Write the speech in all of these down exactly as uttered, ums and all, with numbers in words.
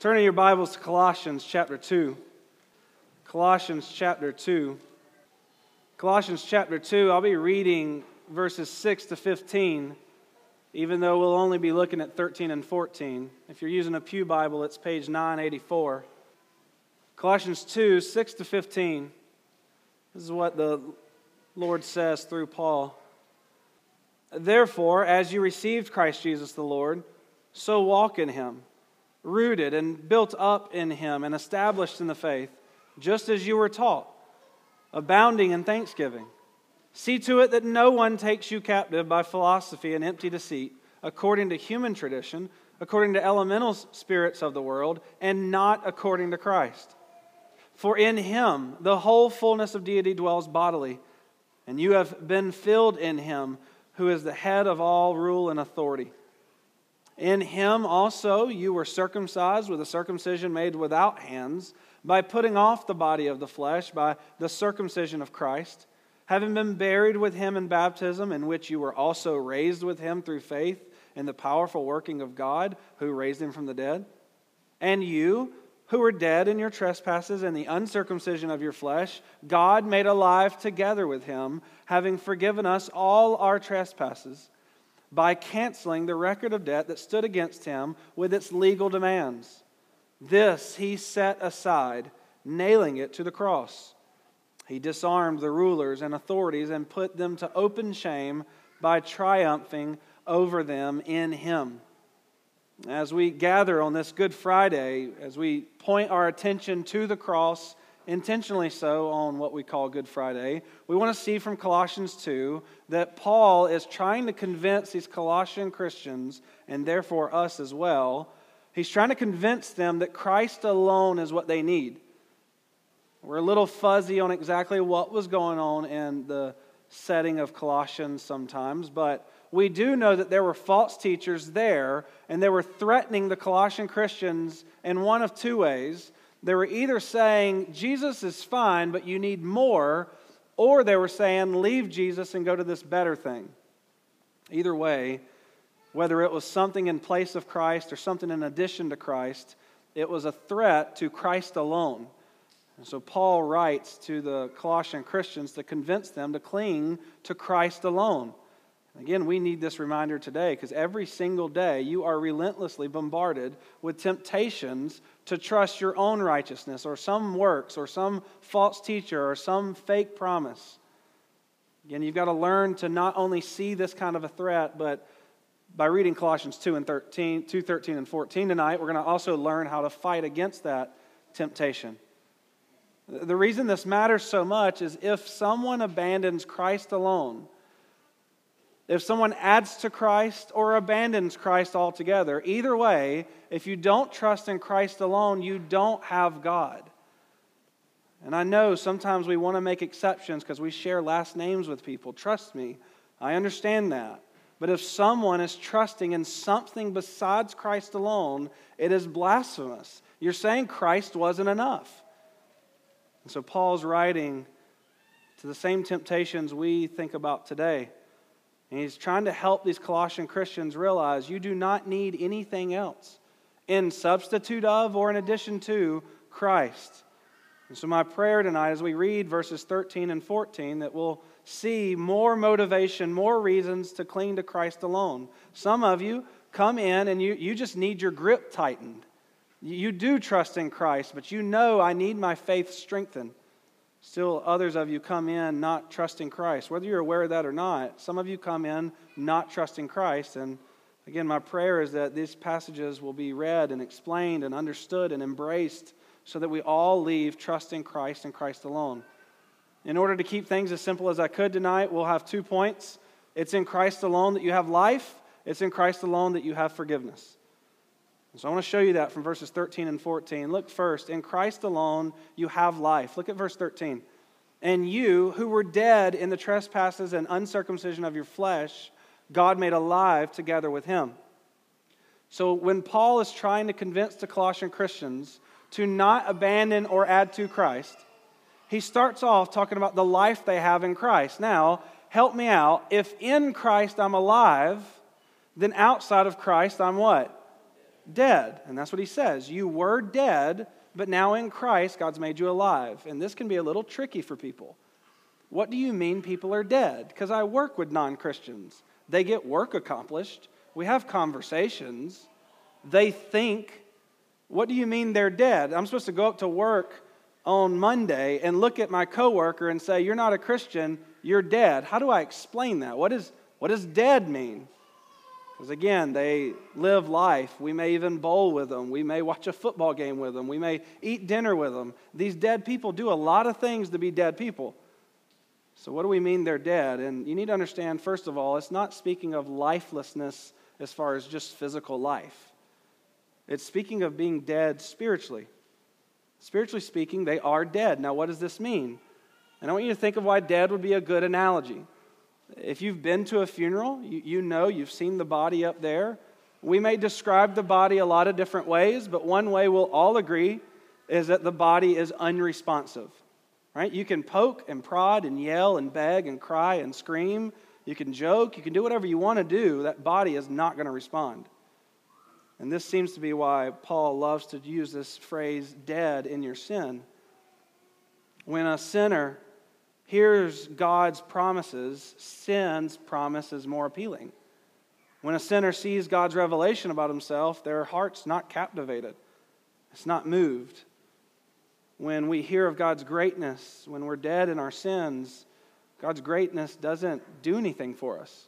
Turn in your Bibles to Colossians chapter two. Colossians chapter two. Colossians chapter two, I'll be reading verses six to fifteen, even though we'll only be looking at thirteen and fourteen. If you're using a Pew Bible, it's page nine eighty-four. Colossians two, six to fifteen. This is what the Lord says through Paul. Therefore, as you received Christ Jesus the Lord, so walk in Him, rooted and built up in Him and established in the faith, just as you were taught, abounding in thanksgiving. See to it that no one takes you captive by philosophy and empty deceit, according to human tradition, according to elemental spirits of the world, and not according to Christ. For in Him the whole fullness of deity dwells bodily, and you have been filled in Him, who is the head of all rule and authority. In Him also you were circumcised with a circumcision made without hands, by putting off the body of the flesh by the circumcision of Christ, having been buried with Him in baptism, in which you were also raised with Him through faith in the powerful working of God, who raised Him from the dead. And you, who were dead in your trespasses and the uncircumcision of your flesh, God made alive together with Him, having forgiven us all our trespasses, by canceling the record of debt that stood against Him with its legal demands. This He set aside, nailing it to the cross. He disarmed the rulers and authorities and put them to open shame by triumphing over them in Him. As we gather on this Good Friday, as we point our attention to the cross, intentionally so on what we call Good Friday, we want to see from Colossians two that Paul is trying to convince these Colossian Christians, and therefore us as well, he's trying to convince them that Christ alone is what they need. We're a little fuzzy on exactly what was going on in the setting of Colossians sometimes, but we do know that there were false teachers there, and they were threatening the Colossian Christians in one of two ways. They were either saying, Jesus is fine, but you need more, or they were saying, leave Jesus and go to this better thing. Either way, whether it was something in place of Christ or something in addition to Christ, it was a threat to Christ alone. And so Paul writes to the Colossian Christians to convince them to cling to Christ alone. Again, we need this reminder today because every single day you are relentlessly bombarded with temptations to trust your own righteousness or some works or some false teacher or some fake promise. Again, you've got to learn to not only see this kind of a threat, but by reading Colossians two and thirteen, two, thirteen and fourteen tonight, we're going to also learn how to fight against that temptation. The reason this matters so much is if someone abandons Christ alone, if someone adds to Christ or abandons Christ altogether, either way, if you don't trust in Christ alone, you don't have God. And I know sometimes we want to make exceptions because we share last names with people. Trust me, I understand that. But if someone is trusting in something besides Christ alone, it is blasphemous. You're saying Christ wasn't enough. And so Paul's writing to the same temptations we think about today. And he's trying to help these Colossian Christians realize you do not need anything else in substitute of or in addition to Christ. And so my prayer tonight as we read verses thirteen and fourteen that we'll see more motivation, more reasons to cling to Christ alone. Some of you come in and you, you just need your grip tightened. You do trust in Christ, but you know I need my faith strengthened. Still, others of you come in not trusting Christ. Whether you're aware of that or not, some of you come in not trusting Christ. And again, my prayer is that these passages will be read and explained and understood and embraced so that we all leave trusting Christ and Christ alone. In order to keep things as simple as I could tonight, we'll have two points. It's in Christ alone that you have life. It's in Christ alone that you have forgiveness. So I want to show you that from verses thirteen and fourteen. Look first, in Christ alone you have life. Look at verse thirteen. And you, who were dead in the trespasses and uncircumcision of your flesh, God made alive together with Him. So when Paul is trying to convince the Colossian Christians to not abandon or add to Christ, he starts off talking about the life they have in Christ. Now, help me out. If in Christ I'm alive, then outside of Christ I'm what? dead. And that's what he says. You were dead, but now in Christ, God's made you alive. And this can be a little tricky for people. What do you mean people are dead? Because I work with non-Christians. They get work accomplished. We have conversations. They think. What do you mean they're dead? I'm supposed to go up to work on Monday and look at my coworker and say, you're not a Christian, you're dead. How do I explain that? What is, what does dead mean? Because again, they live life. We may even bowl with them. We may watch a football game with them. We may eat dinner with them. These dead people do a lot of things to be dead people. So what do we mean they're dead? And you need to understand, first of all, it's not speaking of lifelessness as far as just physical life. It's speaking of being dead spiritually. Spiritually speaking, they are dead. Now, what does this mean? And I want you to think of why dead would be a good analogy. If you've been to a funeral, you, you know, you've seen the body up there. We may describe the body a lot of different ways, but one way we'll all agree is that the body is unresponsive. Right? You can poke and prod and yell and beg and cry and scream. You can joke. You can do whatever you want to do. That body is not going to respond. And this seems to be why Paul loves to use this phrase, dead in your sin. When a sinner hears God's promises, sin's promise is more appealing. When a sinner sees God's revelation about himself, their heart's not captivated. It's not moved. When we hear of God's greatness, when we're dead in our sins, God's greatness doesn't do anything for us.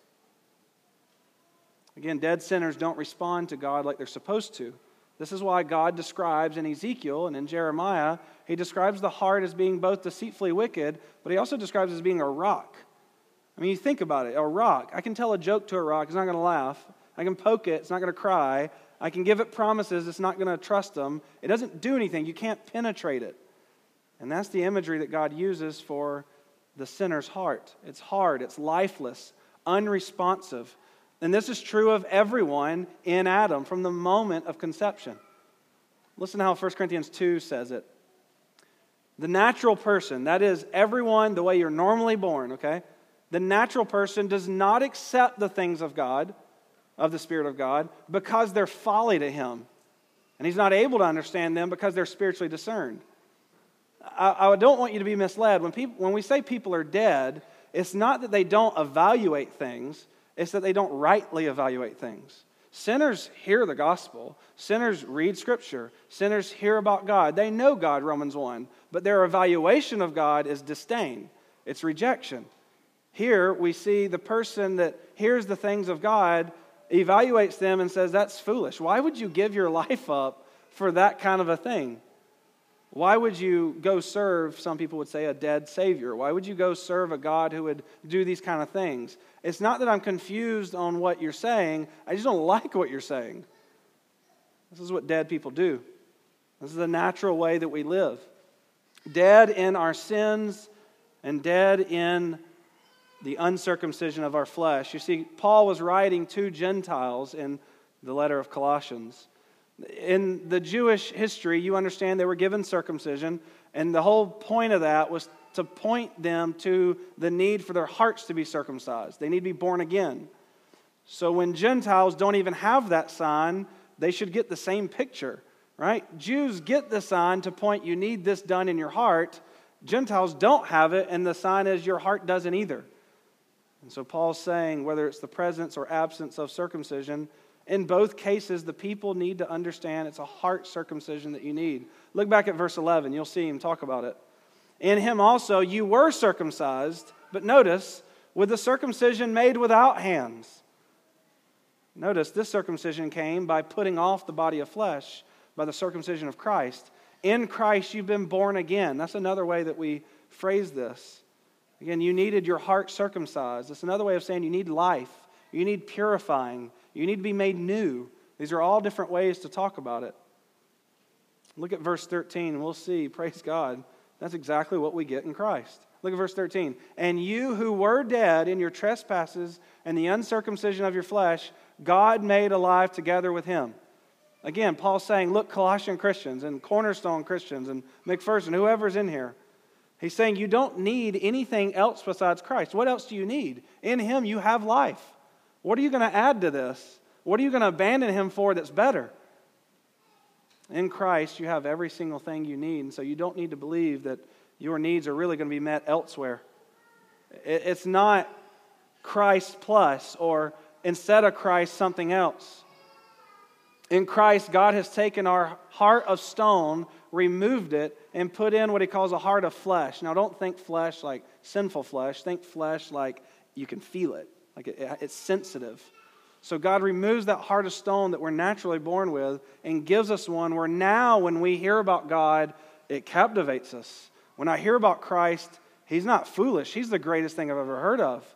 Again, dead sinners don't respond to God like they're supposed to. This is why God describes in Ezekiel and in Jeremiah, he describes the heart as being both deceitfully wicked, but he also describes it as being a rock. I mean, you think about it, a rock. I can tell a joke to a rock, it's not going to laugh. I can poke it, it's not going to cry. I can give it promises, it's not going to trust them. It doesn't do anything. You can't penetrate it. And that's the imagery that God uses for the sinner's heart. It's hard, it's lifeless, unresponsive. And this is true of everyone in Adam from the moment of conception. Listen to how First Corinthians two says it. The natural person, that is everyone the way you're normally born, okay? The natural person does not accept the things of God, of the Spirit of God, because they're folly to him. And he's not able to understand them because they're spiritually discerned. I, I don't want you to be misled. When people, when we say people are dead, it's not that they don't evaluate things. It's that they don't rightly evaluate things. Sinners hear the gospel. Sinners read Scripture. Sinners hear about God. They know God, Romans one. But their evaluation of God is disdain. It's rejection. Here we see the person that hears the things of God, evaluates them and says, that's foolish. Why would you give your life up for that kind of a thing? Why would you go serve, some people would say, a dead Savior? Why would you go serve a God who would do these kind of things? It's not that I'm confused on what you're saying. I just don't like what you're saying. This is what dead people do. This is the natural way that we live. Dead in our sins and dead in the uncircumcision of our flesh. You see, Paul was writing to Gentiles in the letter of Colossians. In the Jewish history, you understand they were given circumcision, and the whole point of that was to point them to the need for their hearts to be circumcised. They need to be born again. So when Gentiles don't even have that sign, they should get the same picture, right? Jews get the sign to point, you need this done in your heart. Gentiles don't have it, and the sign is your heart doesn't either. And so Paul's saying, whether it's the presence or absence of circumcision, in both cases, the people need to understand it's a heart circumcision that you need. Look back at verse eleven. You'll see him talk about it. In him also you were circumcised, but notice, with the circumcision made without hands. Notice, this circumcision came by putting off the body of flesh, by the circumcision of Christ. In Christ you've been born again. That's another way that we phrase this. Again, you needed your heart circumcised. It's another way of saying you need life. You need purifying. You need to be made new. These are all different ways to talk about it. Look at verse thirteen, and we'll see, praise God, that's exactly what we get in Christ. Look at verse thirteen. And you who were dead in your trespasses and the uncircumcision of your flesh, God made alive together with him. Again, Paul's saying, look, Colossian Christians and Cornerstone Christians and McPherson, whoever's in here, he's saying you don't need anything else besides Christ. What else do you need? In him you have life. What are you going to add to this? What are you going to abandon him for that's better? In Christ, you have every single thing you need, and so you don't need to believe that your needs are really going to be met elsewhere. It's not Christ plus or instead of Christ something else. In Christ, God has taken our heart of stone, removed it, and put in what he calls a heart of flesh. Now, don't think flesh like sinful flesh. Think flesh like you can feel it, like it, it's sensitive. So God removes that heart of stone that we're naturally born with and gives us one where now when we hear about God, it captivates us. When I hear about Christ, he's not foolish. He's the greatest thing I've ever heard of.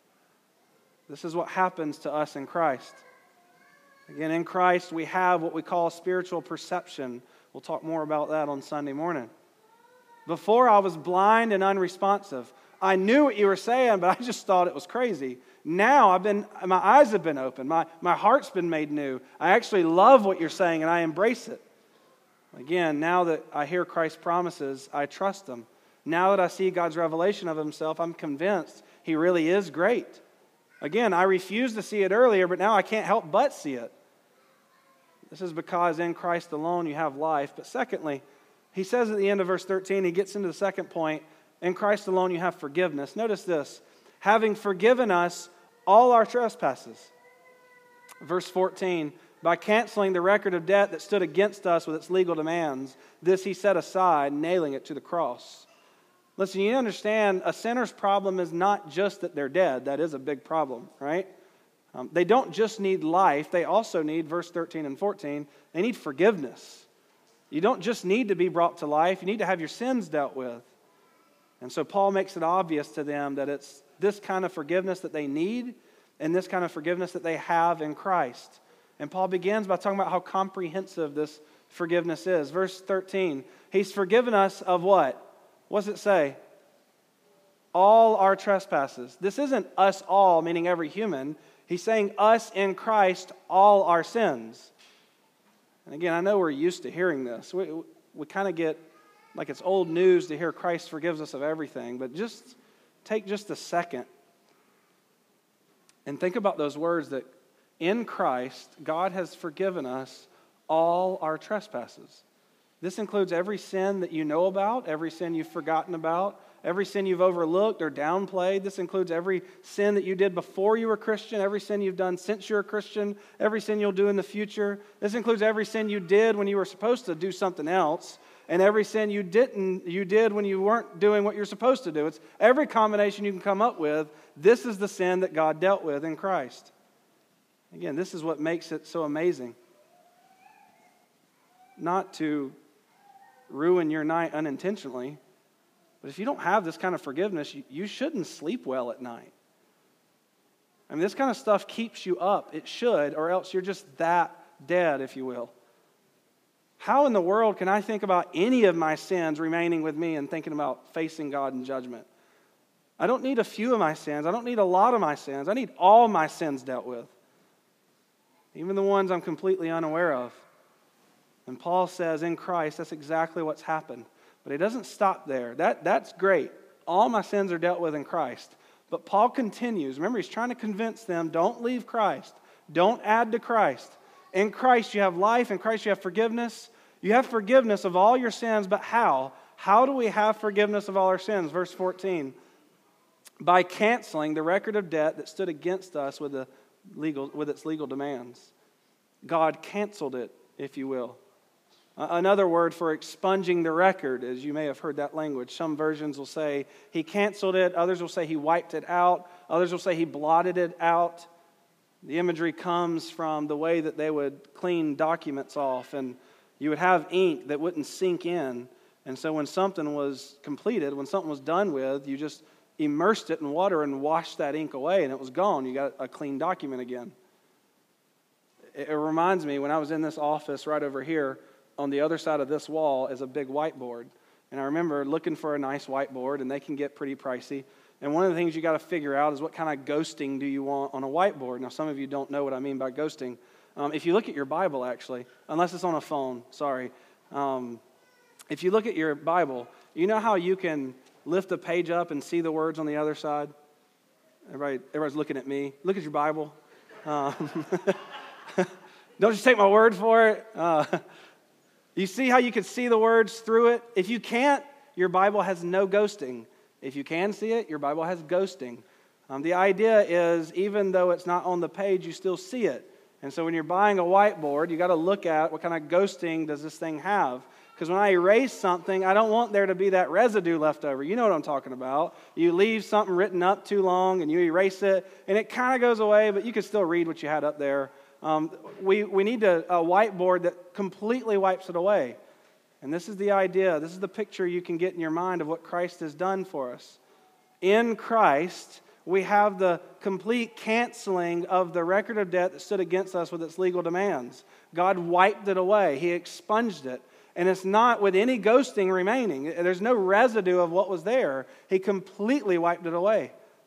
This is what happens to us in Christ. Again, in Christ, we have what we call spiritual perception. We'll talk more about that on Sunday morning. Before, I was blind and unresponsive. I knew what you were saying, but I just thought it was crazy. Now, I've been, my eyes have been opened. My, my heart's been made new. I actually love what you're saying, and I embrace it. Again, now that I hear Christ's promises, I trust them. Now that I see God's revelation of himself, I'm convinced he really is great. Again, I refused to see it earlier, but now I can't help but see it. This is because in Christ alone you have life. But secondly, he says at the end of verse thirteen, he gets into the second point, in Christ alone you have forgiveness. Notice this, having forgiven us all our trespasses. Verse fourteen, by canceling the record of debt that stood against us with its legal demands, this he set aside, nailing it to the cross. Listen, you understand, a sinner's problem is not just that they're dead. That is a big problem, right? Um, they don't just need life. They also need, verse thirteen and fourteen, they need forgiveness. You don't just need to be brought to life. You need to have your sins dealt with. And so Paul makes it obvious to them that it's this kind of forgiveness that they need and this kind of forgiveness that they have in Christ. And Paul begins by talking about how comprehensive this forgiveness is. Verse thirteen, he's forgiven us of what? What does it say? All our trespasses. This isn't us all, meaning every human. He's saying us in Christ, all our sins. And again, I know we're used to hearing this. We, we kind of get like it's old news to hear Christ forgives us of everything. But just take just a second and think about those words that in Christ, God has forgiven us all our trespasses. This includes every sin that you know about, every sin you've forgotten about, every sin you've overlooked or downplayed. This includes every sin that you did before you were Christian, every sin you've done since you're a Christian, every sin you'll do in the future. This includes every sin you did when you were supposed to do something else, and every sin you didn't you did when you weren't doing what you're supposed to do. It's every combination you can come up with. This is the sin that God dealt with in Christ. Again, this is what makes it so amazing. Not to ruin your night unintentionally, but if you don't have this kind of forgiveness, you, you shouldn't sleep well at night. I mean, this kind of stuff keeps you up. It should, or else you're just that dead, if you will. How in the world can I think about any of my sins remaining with me and thinking about facing God in judgment? I don't need a few of my sins. I don't need a lot of my sins. I need all my sins dealt with, even the ones I'm completely unaware of. And Paul says in Christ, that's exactly what's happened. But he doesn't stop there. That, that's great. All my sins are dealt with in Christ. But Paul continues. Remember, he's trying to convince them, don't leave Christ. Don't add to Christ. In Christ you have life. In Christ you have forgiveness. You have forgiveness of all your sins, but how? How do we have forgiveness of all our sins? Verse fourteen. By canceling the record of debt that stood against us with, the legal, with its legal demands. God canceled it, if you will. Another word for expunging the record, as you may have heard that language. Some versions will say he canceled it. Others will say he wiped it out. Others will say he blotted it out. The imagery comes from the way that they would clean documents off. And you would have ink that wouldn't sink in. And so when something was completed, when something was done with, you just immersed it in water and washed that ink away, and it was gone. You got a clean document again. It reminds me, when I was in this office right over here, on the other side of this wall is a big whiteboard. And I remember looking for a nice whiteboard, and they can get pretty pricey. And one of the things you got to figure out is what kind of ghosting do you want on a whiteboard. Now, some of you don't know what I mean by ghosting. Um, if you look at your Bible, actually, unless it's on a phone, sorry. Um, if you look at your Bible, you know how you can lift a page up and see the words on the other side? Everybody, everybody's looking at me. Look at your Bible. Um, don't just take my word for it. Uh, You see how you can see the words through it? If you can't, your Bible has no ghosting. If you can see it, your Bible has ghosting. Um, the idea is, even though it's not on the page, you still see it. And so when you're buying a whiteboard, you got to look at what kind of ghosting does this thing have. Because when I erase something, I don't want there to be that residue left over. You know what I'm talking about. You leave something written up too long and you erase it, and it kind of goes away, but you can still read what you had up there. Um, we, we need a, a whiteboard that completely wipes it away. And this is the idea. This is the picture you can get in your mind of what Christ has done for us. In Christ, we have the complete canceling of the record of debt that stood against us with its legal demands. God wiped it away. He expunged it. And it's not with any ghosting remaining. There's no residue of what was there. He completely wiped it away.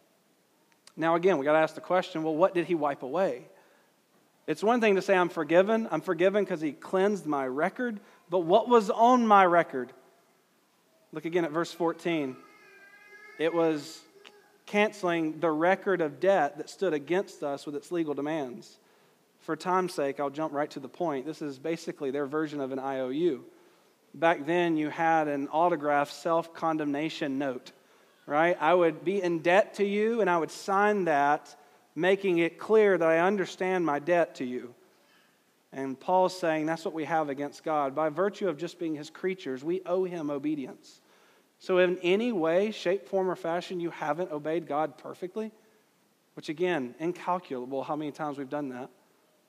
Now again, we got to ask the question, well, what did he wipe away? It's one thing to say I'm forgiven. I'm forgiven because he cleansed my record. But what was on my record? Look again at verse fourteen. It was canceling the record of debt that stood against us with its legal demands. For time's sake, I'll jump right to the point. This is basically their version of an I O U. Back then, you had an autographed self-condemnation note, right? I would be in debt to you, and I would sign that, making it clear that I understand my debt to you. And Paul's saying that's what we have against God. By virtue of just being his creatures, we owe him obedience. So in any way, shape, form, or fashion, you haven't obeyed God perfectly, which again, incalculable how many times we've done that.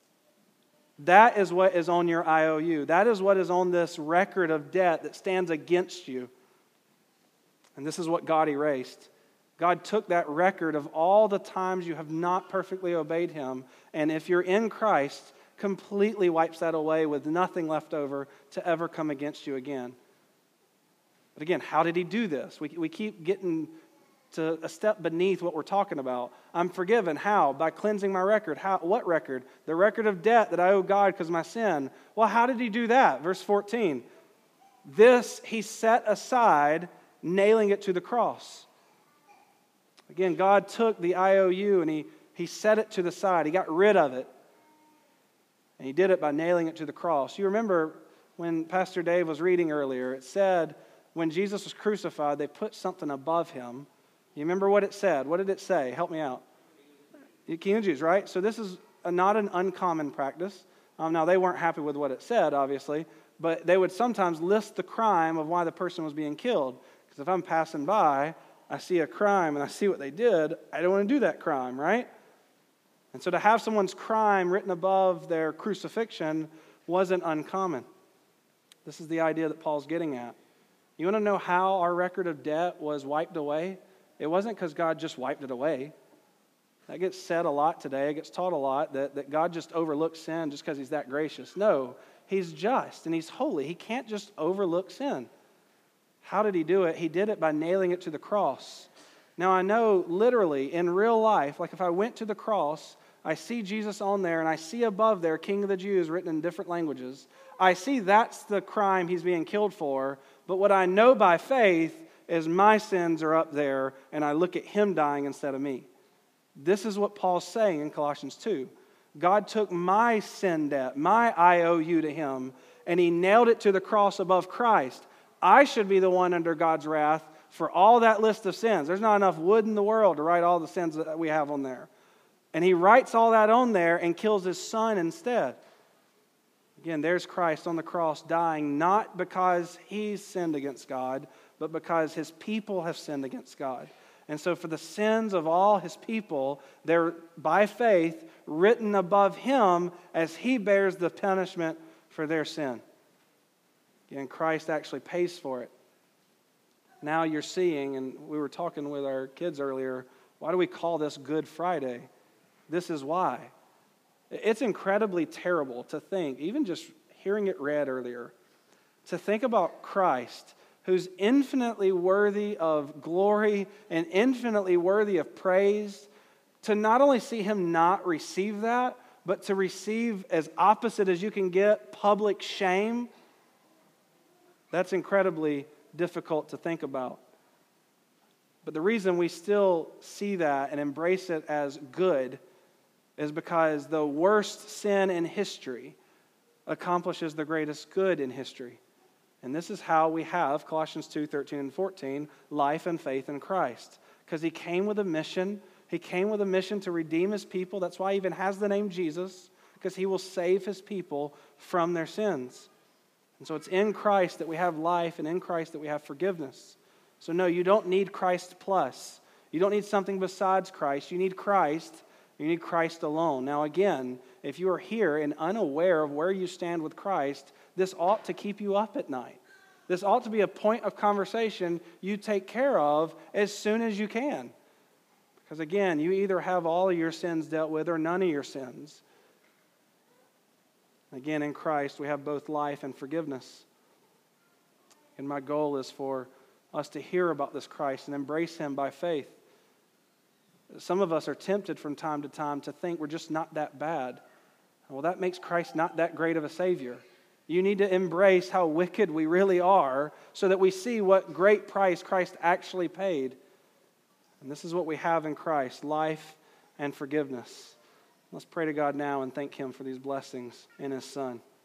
That is what is on your I O U. That is what is on this record of debt that stands against you. And this is what God erased. God took that record of all the times you have not perfectly obeyed him, and if you're in Christ, completely wipes that away with nothing left over to ever come against you again. But again, how did he do this? We, we keep getting to a step beneath what we're talking about. I'm forgiven. How? By cleansing my record. How? What record? The record of debt that I owe God because of my sin. Well, how did he do that? Verse fourteen. This he set aside, nailing it to the cross. Again, God took the I O U and he, he set it to the side. He got rid of it. And he did it by nailing it to the cross. You remember when Pastor Dave was reading earlier, it said when Jesus was crucified, they put something above him. You remember what it said? What did it say? Help me out. King of Jews, right? So this is a, not an uncommon practice. Um, now, they weren't happy with what it said, obviously, but they would sometimes list the crime of why the person was being killed. Because if I'm passing by, I see a crime and I see what they did, I don't want to do that crime, right? And so to have someone's crime written above their crucifixion wasn't uncommon. This is the idea that Paul's getting at. You want to know how our record of debt was wiped away? It wasn't because God just wiped it away. That gets said a lot today. It gets taught a lot that, that God just overlooks sin just because he's that gracious. No, he's just and he's holy. He can't just overlook sin. How did he do it? He did it by nailing it to the cross. Now, I know literally in real life, like if I went to the cross, I see Jesus on there and I see above there King of the Jews written in different languages. I see that's the crime he's being killed for. But what I know by faith is my sins are up there and I look at him dying instead of me. This is what Paul's saying in Colossians two. God took my sin debt, my I O U to him, and he nailed it to the cross above Christ. I should be the one under God's wrath for all that list of sins. There's not enough wood in the world to write all the sins that we have on there. And he writes all that on there and kills his son instead. Again, there's Christ on the cross dying not because he's sinned against God, but because his people have sinned against God. And so for the sins of all his people, they're by faith written above him as he bears the punishment for their sin. Again, Christ actually pays for it. Now you're seeing, and we were talking with our kids earlier, why do we call this Good Friday? This is why. It's incredibly terrible to think, even just hearing it read earlier, to think about Christ, who's infinitely worthy of glory and infinitely worthy of praise, to not only see him not receive that, but to receive as opposite as you can get public shame. That's incredibly difficult to think about. But the reason we still see that and embrace it as good is because the worst sin in history, accomplishes the greatest good in history. And this is how we have Colossians two, thirteen and fourteen, life and faith in Christ. Because he came with a mission. He came with a mission to redeem his people. That's why he even has the name Jesus, because he will save his people from their sins. And so it's in Christ that we have life, and in Christ that we have forgiveness. So no, you don't need Christ plus. You don't need something besides Christ. You need Christ. You need Christ alone. Now again, if you are here and unaware of where you stand with Christ, this ought to keep you up at night. This ought to be a point of conversation you take care of as soon as you can. Because again, you either have all of your sins dealt with or none of your sins. Again, in Christ, we have both life and forgiveness. And my goal is for us to hear about this Christ and embrace him by faith. Some of us are tempted from time to time to think we're just not that bad. Well, that makes Christ not that great of a Savior. You need to embrace how wicked we really are so that we see what great price Christ actually paid. And this is what we have in Christ, life and forgiveness. Let's pray to God now and thank him for these blessings in his Son.